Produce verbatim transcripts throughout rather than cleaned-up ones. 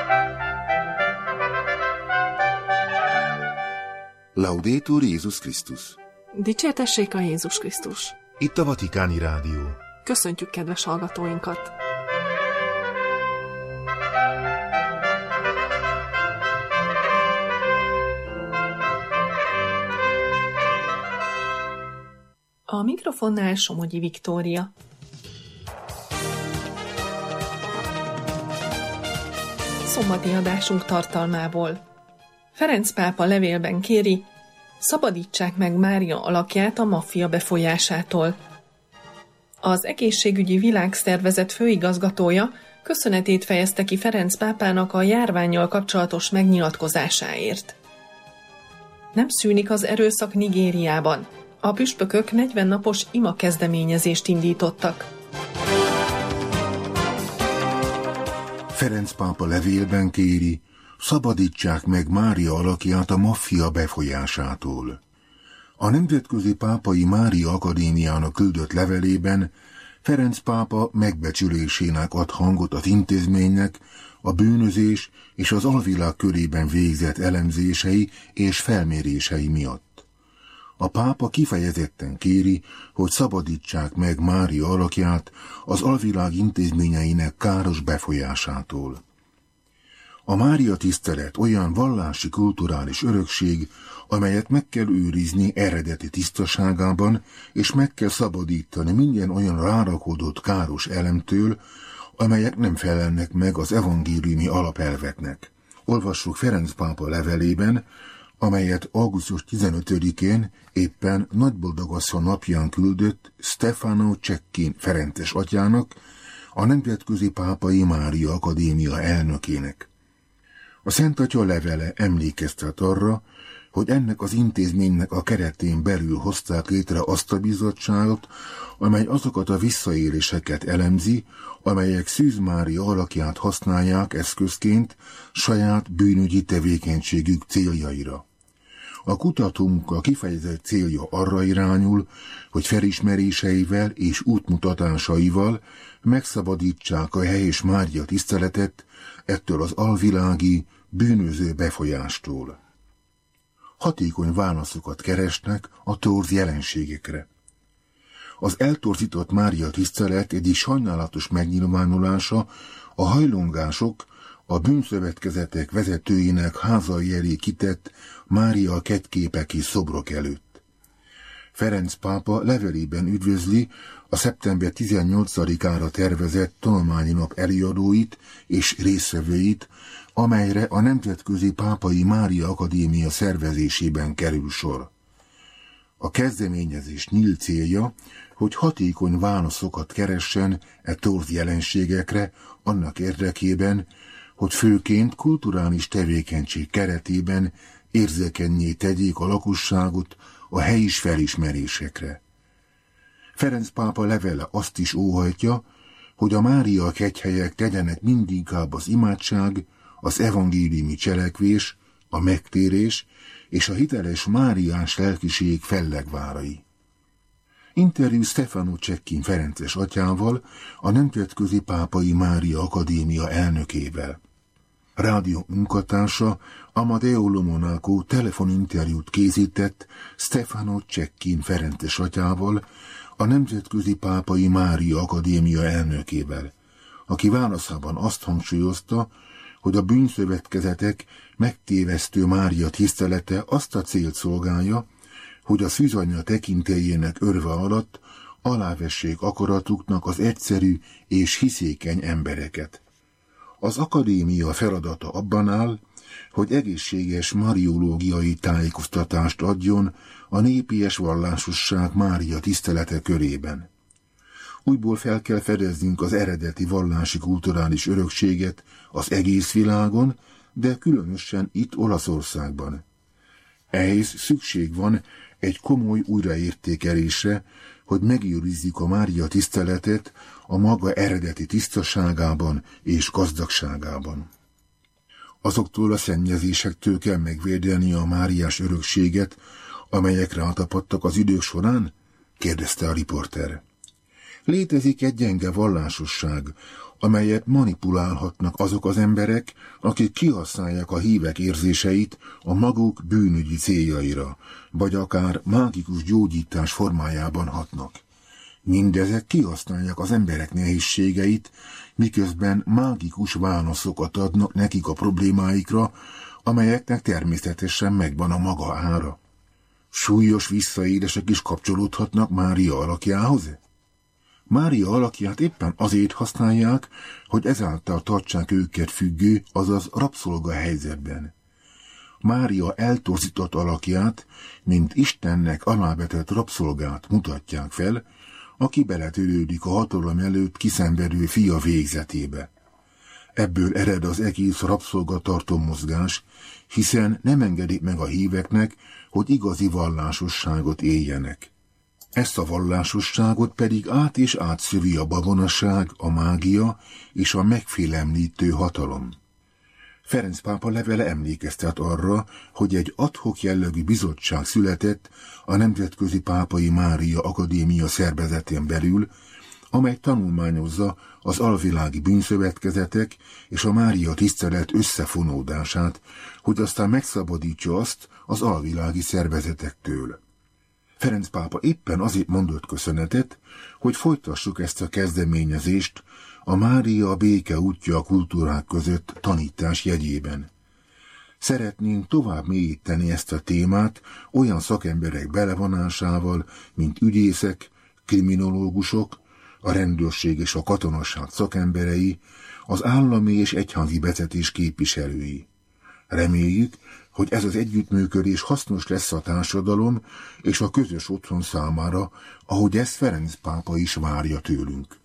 Laudetur Jézus Krisztus! Dicsértessék a Jézus Krisztus! Itt a Vatikáni Rádió. Köszöntjük kedves hallgatóinkat! A mikrofonnál Somogyi Viktória. Szombati adásunk tartalmából. Ferenc pápa levélben kéri, szabadítsák meg Mária alakját a maffia befolyásától. Az Egészségügyi Világszervezet főigazgatója köszönetét fejezte ki Ferenc pápának a járvánnyal kapcsolatos megnyilatkozásáért. Nem szűnik az erőszak Nigériában. A püspökök negyven napos ima kezdeményezést indítottak. Ferenc pápa levélben kéri, szabadítsák meg Mária alakját a maffia befolyásától. A Nemzetközi Pápai Mária Akadémiának küldött levelében Ferenc pápa megbecsülésének ad hangot az intézménynek a bűnözés és az alvilág körében végzett elemzései és felmérései miatt. A pápa kifejezetten kéri, hogy szabadítsák meg Mária alakját az alvilág intézményeinek káros befolyásától. A Mária tisztelet olyan vallási kulturális örökség, amelyet meg kell őrizni eredeti tisztaságában, és meg kell szabadítani minden olyan rárakodott káros elemtől, amelyek nem felelnek meg az evangéliumi alapelveknek. Olvassuk Ferenc pápa levelében, amelyet augusztus tizenötödikén éppen Nagyboldogasszony napján küldött Stefano Cecchini Ferences atyának, a Nemzetközi Pápai Mária Akadémia elnökének. A Szent Atya levele emlékeztet arra, hogy ennek az intézménynek a keretén belül hozták létre azt a bizottságot, amely azokat a visszaéléseket elemzi, amelyek Szűz Mária alakját használják eszközként saját bűnügyi tevékenységük céljaira. A kutatómunka kifejezett célja arra irányul, hogy felismeréseivel és útmutatásaival megszabadítsák a helyes Mária tiszteletet ettől az alvilági, bűnöző befolyástól. Hatékony válaszokat keresnek a torz jelenségekre. Az eltorzított Mária tisztelet egyik sajnálatos megnyilvánulása a hajlongások, a bűnszövetkezetek vezetőinek házai elé kitett Mária kettképek és szobrok előtt. Ferenc pápa levelében üdvözli a szeptember tizennyolcadikára tervezett tanulmányi nap előadóit és résztvevőit, amelyre a Nemzetközi Pápai Mária Akadémia szervezésében kerül sor. A kezdeményezés nyílt célja, hogy hatékony válaszokat keressen e torz jelenségekre annak érdekében, hogy főként kulturális tevékenység keretében érzékennyé tegyék a lakosságot a helyis felismerésekre. Ferenc pápa levele azt is óhajtja, hogy a Mária kegyhelyek tegyenek mindinkább az imádság, az evangéliumi cselekvés, a megtérés és a hiteles máriás lelkiség fellegvárai. Interjú Stefano Cecchini Ferences atyával, a Nemzetközi Pápai Mária Akadémia elnökével. Rádió munkatársa Amadeo Lomonaco telefoninterjút készített Stefano Cecchini Ferences atyával, a Nemzetközi Pápai Mária Akadémia elnökével, aki válaszában azt hangsúlyozta, hogy a bűnszövetkezetek megtévesztő Mária tisztelete azt a célt szolgálja, hogy a szűzanyja tekintélyének örve alatt alávessék akaratuknak az egyszerű és hiszékeny embereket. Az akadémia feladata abban áll, hogy egészséges mariológiai tájékoztatást adjon a népies vallásosság Mária tisztelete körében. Újból fel kell fedeznünk az eredeti vallási kulturális örökséget az egész világon, de különösen itt Olaszországban. Ehhez szükség van egy komoly újraértékelésre, hogy megőrizzük a Mária tiszteletet a maga eredeti tisztaságában és gazdagságában. Azoktól a szennyezésektől kell megvédeni a máriás örökséget, amelyek rátapadtak az idők során? Kérdezte a riporter. Létezik egy gyenge vallásosság, amelyet manipulálhatnak azok az emberek, akik kihasználják a hívek érzéseit a maguk bűnügyi céljaira, vagy akár mágikus gyógyítás formájában hatnak. Mindezek kihasználják az emberek nehézségeit, miközben mágikus válaszokat adnak nekik a problémáikra, amelyeknek természetesen megvan a maga ára. Súlyos visszaélések is kapcsolódhatnak Mária alakjához? Mária alakját éppen azért használják, hogy ezáltal tartsák őket függő, azaz rabszolga helyzetben. Mária eltorzított alakját, mint Istennek alávetett rabszolgát mutatják fel, aki beletörődik a hatalom előtt kiszenvedő fia végzetébe. Ebből ered az egész rabszolgatartó mozgás, hiszen nem engedik meg a híveknek, hogy igazi vallásosságot éljenek. Ezt a vallásosságot pedig át és átszövi a babonaság, a mágia és a megfélemlítő hatalom. Ferenc pápa levele emlékeztet arra, hogy egy ad-hoc jellegű bizottság született a Nemzetközi Pápai Mária Akadémia szervezetén belül, amely tanulmányozza az alvilági bűnszövetkezetek és a Mária tisztelet összefonódását, hogy aztán megszabadítsa azt az alvilági szervezetektől. Ferenc pápa éppen azért mondott köszönetet, hogy folytassuk ezt a kezdeményezést a Mária a béke útja a kultúrák között tanítás jegyében. Szeretnénk tovább mélyíteni ezt a témát olyan szakemberek belevonásával, mint ügyészek, kriminológusok, a rendőrség és a katonasság szakemberei, az állami és egyházi vezetés képviselői. Reméljük, hogy ez az együttműködés hasznos lesz a társadalom és a közös otthon számára, ahogy ezt Ferenc pápa is várja tőlünk.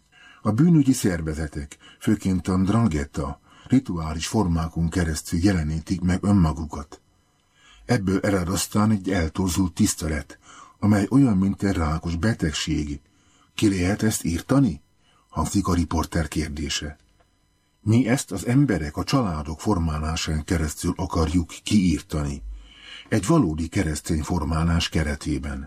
A bűnügyi szervezetek, főként a Ndrangheta, rituális formákon keresztül jelenítik meg önmagukat. Ebből ered aztán egy eltorzult tisztelet, amely olyan, mint egy rákos betegség. Ki lehet ezt írtani? Hangzik a riporter kérdése. Mi ezt az emberek, a családok formálásán keresztül akarjuk kiírtani. Egy valódi keresztény formálás keretében.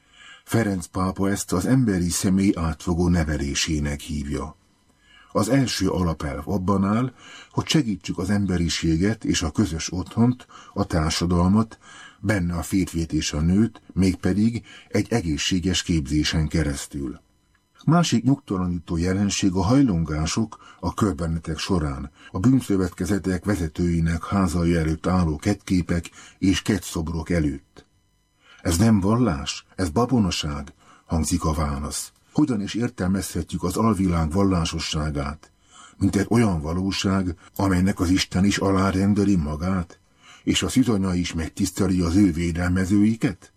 Ferenc pápa ezt az emberi személy átfogó nevelésének hívja. Az első alapelv abban áll, hogy segítsük az emberiséget és a közös otthont, a társadalmat, benne a férfit és a nőt, mégpedig egy egészséges képzésen keresztül. Másik nyugtalanító jelenség a hajlongások a körbenetek során, a bűnszövetkezetek vezetőinek házai előtt álló kettképek és kettszobrok előtt. Ez nem vallás, ez babonaság, hangzik a válasz. Hogyan is értelmezhetjük az alvilág vallásosságát, mint egy olyan valóság, amelynek az Isten is alárendeli magát, és a szüzanya is megtiszteli az ő védelmezőiket?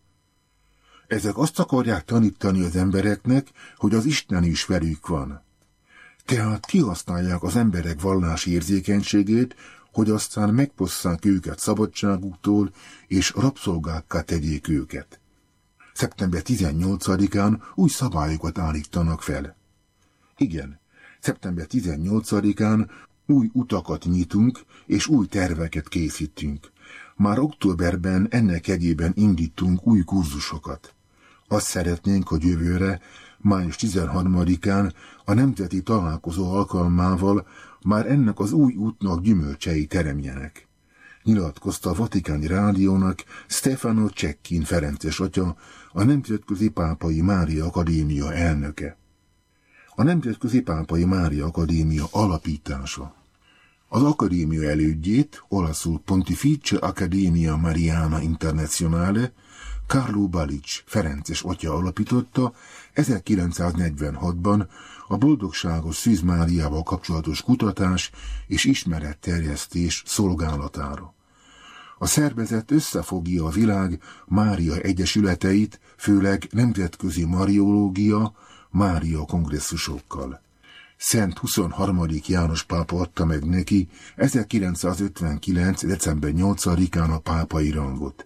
Ezek azt akarják tanítani az embereknek, hogy az Isten is velük van. Tehát kihasználják az emberek vallási érzékenységét, hogy aztán megposszák őket szabadságuktól, és rabszolgákká tegyék őket. szeptember tizennyolcadikán új szabályokat állítanak fel. Igen, szeptember tizennyolcadikán új utakat nyitunk, és új terveket készítünk. Már októberben ennek jegyében indítunk új kurzusokat. Azt szeretnénk, hogy jövőre, május tizenharmadikán a nemzeti találkozó alkalmával már ennek az új útnak gyümölcsei teremjenek. Nyilatkozta a Vatikáni Rádiónak Stefano Cecchin ferences atya, a Nemzetközi Pápai Mária Akadémia elnöke. A Nemzetközi Pápai Mária Akadémia alapítása. Az akadémia elődjét, olaszul Pontificia Accademia Mariana Internazionale, Carlo Balics ferences atya alapította ezerkilencszáznegyvenhatban a boldogságos Szűz Máriával kapcsolatos kutatás és ismeretterjesztés szolgálatára. A szervezet összefogja a világ Mária egyesületeit, főleg nemzetközi mariológia, Mária kongresszusokkal. Szent huszonharmadik János pápa adta meg neki ezerkilencszázötvenkilenc. december nyolcadikán a pápai rangot.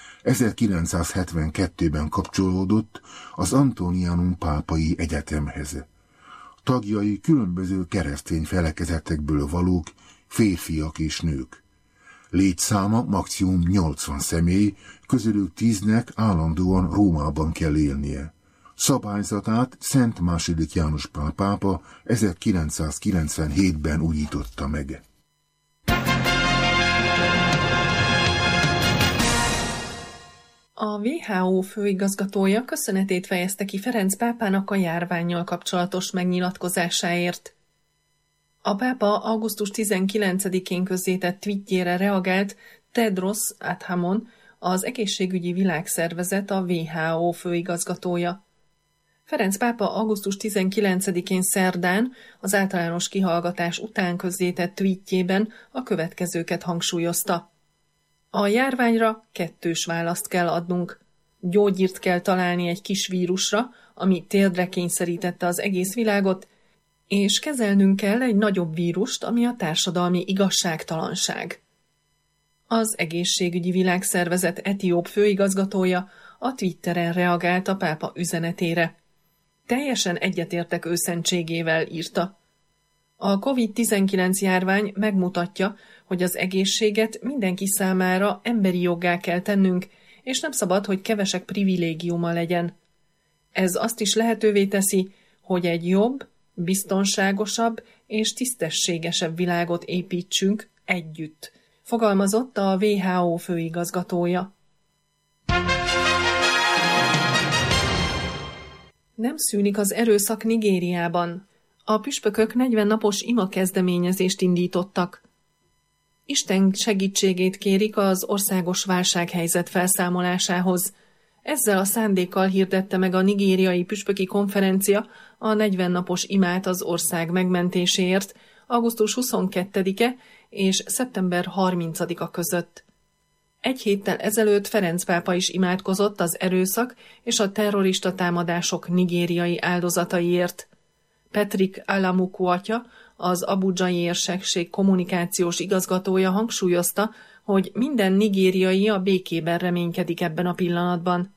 ezerkilencszázhetvenkettőben kapcsolódott az Antonianum Pápai Egyetemhez. Tagjai különböző keresztény felekezetekből valók, férfiak és nők. Létszáma maximum nyolcvan személy, közülük tíznek állandóan Rómában kell élnie. Szabályzatát Szent második János Pál pápa ezerkilencszázkilencvenhétben újította meg. A dupla vé há ó főigazgatója köszönetét fejezte ki Ferenc pápának a járvánnyal kapcsolatos megnyilatkozásáért. A pápa augusztus tizenkilencedikén közzétett tweetjére reagált Tedros Adhanom, az Egészségügyi Világszervezet, a dupla vé há ó főigazgatója. Ferenc pápa augusztus tizenkilencedikén szerdán az általános kihallgatás után közzétett tweetjében a következőket hangsúlyozta. A járványra kettős választ kell adnunk. Gyógyírt kell találni egy kis vírusra, ami térdre kényszerítette az egész világot, és kezelnünk kell egy nagyobb vírust, ami a társadalmi igazságtalanság. Az Egészségügyi Világszervezet etióp főigazgatója a Twitteren reagált a pápa üzenetére. Teljesen egyetértek őszentségével, írta. A kovid tizenkilenc járvány megmutatja, hogy az egészséget mindenki számára emberi joggá kell tennünk, és nem szabad, hogy kevesek privilégiuma legyen. Ez azt is lehetővé teszi, hogy egy jobb, biztonságosabb és tisztességesebb világot építsünk együtt, fogalmazott a dupla vé há ó főigazgatója. Nem szűnik az erőszak Nigériában. A püspökök negyven napos ima kezdeményezést indítottak. Isten segítségét kérik az országos válsághelyzet felszámolásához. Ezzel a szándékkal hirdette meg a nigériai püspöki konferencia a negyven napos imát az ország megmentéséért augusztus huszonkettedike és szeptember harmincadika között. Egy héttel ezelőtt Ferenc pápa is imádkozott az erőszak és a terrorista támadások nigériai áldozataiért. Patrick Alamuku atya, az abudzsai érsekség kommunikációs igazgatója hangsúlyozta, hogy minden nigériai a békében reménykedik ebben a pillanatban.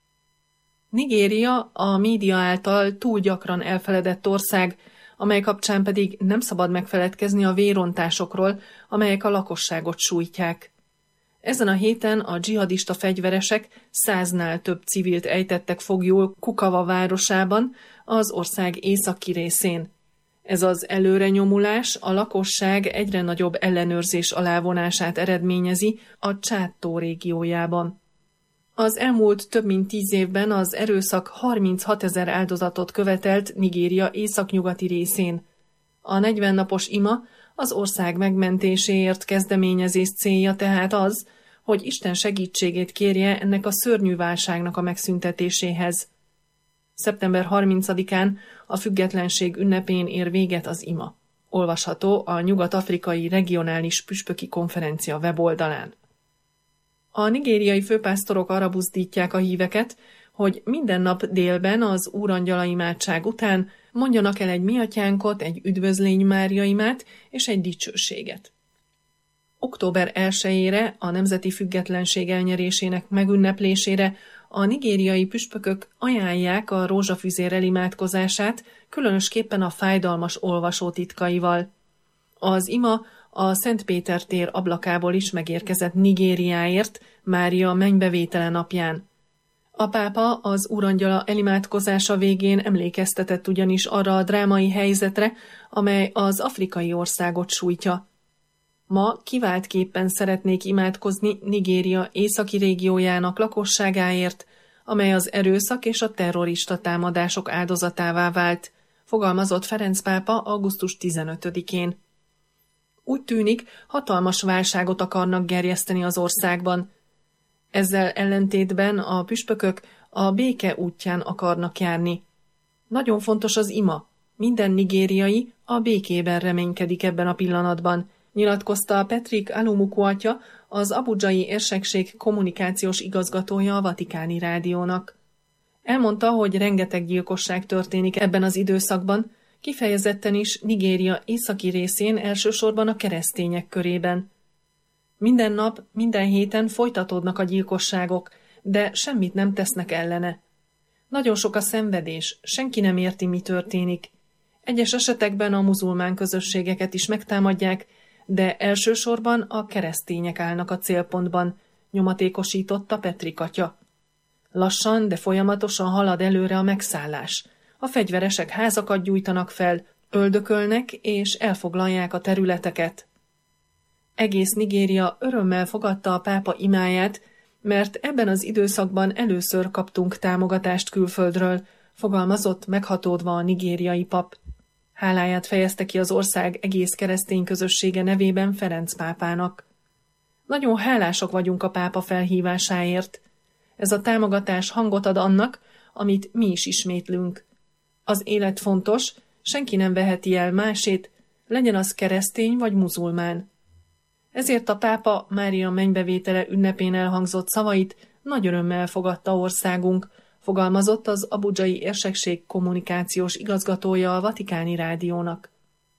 Nigéria a média által túl gyakran elfeledett ország, amely kapcsán pedig nem szabad megfeledkezni a vérontásokról, amelyek a lakosságot sújtják. Ezen a héten a dzsihadista fegyveresek száznál több civilt ejtettek foglyul Kukava városában, az ország északi részén. Ez az előrenyomulás a lakosság egyre nagyobb ellenőrzés alá vonását eredményezi a Csád-tó régiójában. Az elmúlt több mint tíz évben az erőszak harminchatezer áldozatot követelt Nigéria északnyugati részén. A negyven napos ima az ország megmentéséért kezdeményezés célja tehát az, hogy Isten segítségét kérje ennek a szörnyű válságnak a megszüntetéséhez. szeptember harmincadikán a függetlenség ünnepén ér véget az ima. Olvasható a Nyugat-afrikai Regionális Püspöki Konferencia weboldalán. A nigériai főpásztorok arra buzdítják a híveket, hogy minden nap délben az Úrangyala imádság után mondjanak el egy mi atyánkot, egy üdvözlény Mária imát és egy dicsőséget. október elsejére, a nemzeti függetlenség elnyerésének megünneplésére a nigériai püspökök ajánlják a rózsafüzér elimádkozását, különösképpen a fájdalmas olvasó titkaival. Az ima a Szent Péter tér ablakából is megérkezett Nigériáért, Mária mennybevétele napján. A pápa az Úrangyala elimádkozása végén emlékeztetett ugyanis arra a drámai helyzetre, amely az afrikai országot sújtja. Ma kiváltképpen szeretnék imádkozni Nigéria északi régiójának lakosságáért, amely az erőszak és a terrorista támadások áldozatává vált, fogalmazott Ferenc pápa augusztus tizenötödikén. Úgy tűnik, hatalmas válságot akarnak gerjeszteni az országban. Ezzel ellentétben a püspökök a béke útján akarnak járni. Nagyon fontos az ima. Minden nigériai a békében reménykedik ebben a pillanatban, nyilatkozta Patrick Alamuku atya, az abudzsai érsekség kommunikációs igazgatója a Vatikáni Rádiónak. Elmondta, hogy rengeteg gyilkosság történik ebben az időszakban, kifejezetten is Nigéria északi részén, elsősorban a keresztények körében. Minden nap, minden héten folytatódnak a gyilkosságok, de semmit nem tesznek ellene. Nagyon sok a szenvedés, senki nem érti, mi történik. Egyes esetekben a muzulmán közösségeket is megtámadják, de elsősorban a keresztények állnak a célpontban, nyomatékosította Patrick atya. Lassan, de folyamatosan halad előre a megszállás. A fegyveresek házakat gyújtanak fel, öldökölnek és elfoglalják a területeket. Egész Nigéria örömmel fogadta a pápa imáját, mert ebben az időszakban először kaptunk támogatást külföldről, fogalmazott meghatódva a nigériai pap. Háláját fejezte ki az ország egész keresztény közössége nevében Ferenc pápának. Nagyon hálások vagyunk a pápa felhívásáért. Ez a támogatás hangot ad annak, amit mi is ismétlünk. Az élet fontos, senki nem veheti el másét, legyen az keresztény vagy muzulmán. Ezért a pápa Mária mennybevétele ünnepén elhangzott szavait nagy örömmel fogadta országunk, fogalmazott az abudzsai érsekség kommunikációs igazgatója a Vatikáni Rádiónak.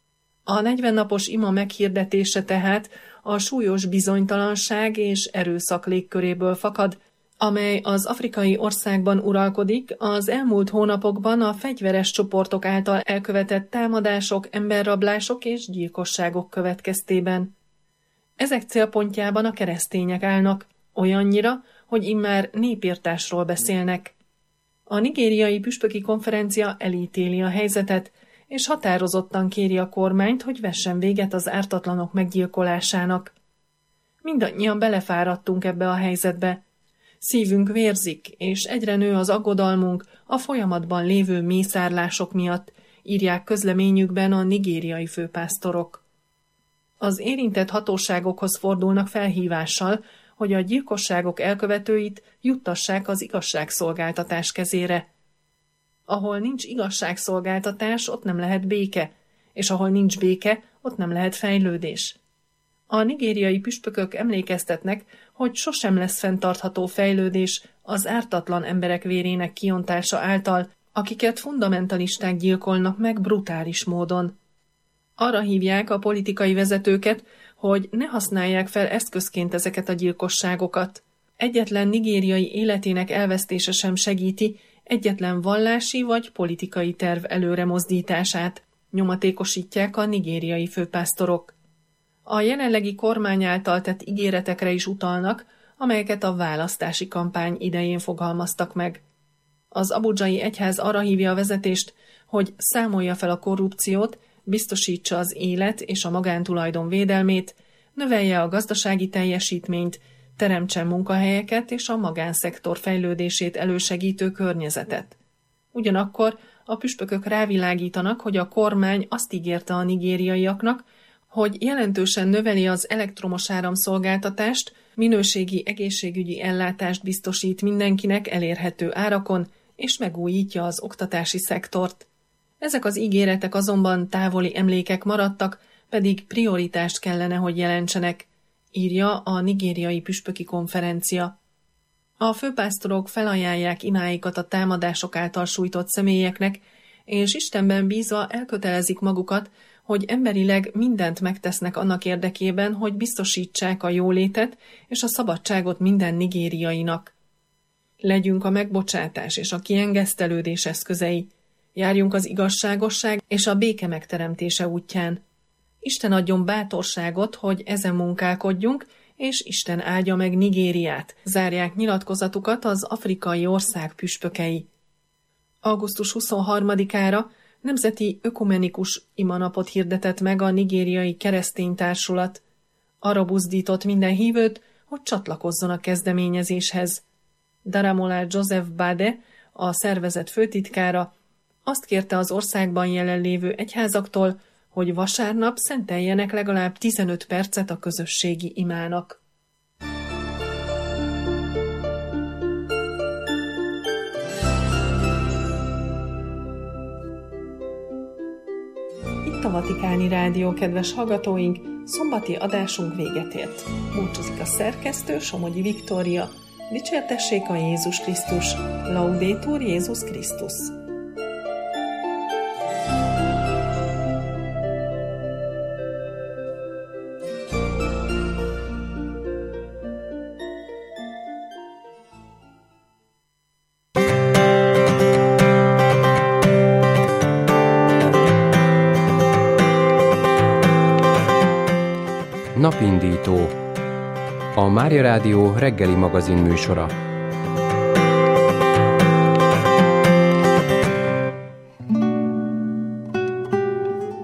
A negyvennapos ima meghirdetése tehát a súlyos bizonytalanság és erőszak légköréből fakad, amely az afrikai országban uralkodik az elmúlt hónapokban a fegyveres csoportok által elkövetett támadások, emberrablások és gyilkosságok következtében. Ezek célpontjában a keresztények állnak, olyannyira, hogy immár népirtásról beszélnek. A nigériai püspöki konferencia elítéli a helyzetet, és határozottan kéri a kormányt, hogy vessen véget az ártatlanok meggyilkolásának. Mindannyian belefáradtunk ebbe a helyzetbe. Szívünk vérzik, és egyre nő az aggodalmunk a folyamatban lévő mészárlások miatt, írják közleményükben a nigériai főpásztorok. Az érintett hatóságokhoz fordulnak felhívással, hogy a gyilkosságok elkövetőit juttassák az igazságszolgáltatás kezére. Ahol nincs igazságszolgáltatás, ott nem lehet béke, és ahol nincs béke, ott nem lehet fejlődés. A nigériai püspökök emlékeztetnek, hogy sosem lesz fenntartható fejlődés az ártatlan emberek vérének kiontása által, akiket fundamentalisták gyilkolnak meg brutális módon. Arra hívják a politikai vezetőket, hogy ne használják fel eszközként ezeket a gyilkosságokat. Egyetlen nigériai életének elvesztése sem segíti egyetlen vallási vagy politikai terv előre mozdítását, nyomatékosítják a nigériai főpásztorok. A jelenlegi kormány által tett ígéretekre is utalnak, amelyeket a választási kampány idején fogalmaztak meg. Az abudzsai egyház arra hívja a vezetést, hogy számolja fel a korrupciót, biztosítsa az élet és a magántulajdon védelmét, növelje a gazdasági teljesítményt, teremtsen munkahelyeket és a magánszektor fejlődését elősegítő környezetet. Ugyanakkor a püspökök rávilágítanak, hogy a kormány azt ígérte a nigériaiaknak, hogy jelentősen növeli az elektromos áramszolgáltatást, minőségi egészségügyi ellátást biztosít mindenkinek elérhető árakon, és megújítja az oktatási szektort. Ezek az ígéretek azonban távoli emlékek maradtak, pedig prioritást kellene, hogy jelentsenek, írja a nigériai püspöki konferencia. A főpásztorok felajánlják imáikat a támadások által sújtott személyeknek, és Istenben bízva elkötelezik magukat, hogy emberileg mindent megtesznek annak érdekében, hogy biztosítsák a jólétet és a szabadságot minden nigériainak. Legyünk a megbocsátás és a kiengesztelődés eszközei, járjunk az igazságosság és a béke megteremtése útján. Isten adjon bátorságot, hogy ezen munkálkodjunk, és Isten áldja meg Nigériát, zárják nyilatkozatukat az afrikai ország püspökei. augusztus huszonharmadikára nemzeti ökumenikus imanapot hirdetett meg a nigériai keresztény társulat. Arra buzdított minden hívőt, hogy csatlakozzon a kezdeményezéshez. Daramola Joseph Bade, a szervezet főtitkára, azt kérte az országban jelenlévő egyházaktól, hogy vasárnap szenteljenek legalább tizenöt percet a közösségi imának. Itt a Vatikáni Rádió, kedves hallgatóink, szombati adásunk véget ért. Búcsúzik a szerkesztő, Somogyi Viktória. Dicsértessék a Jézus Krisztus! Laudetur Jézus Krisztus! Napindító, a Mária Rádió reggeli magazin műsora.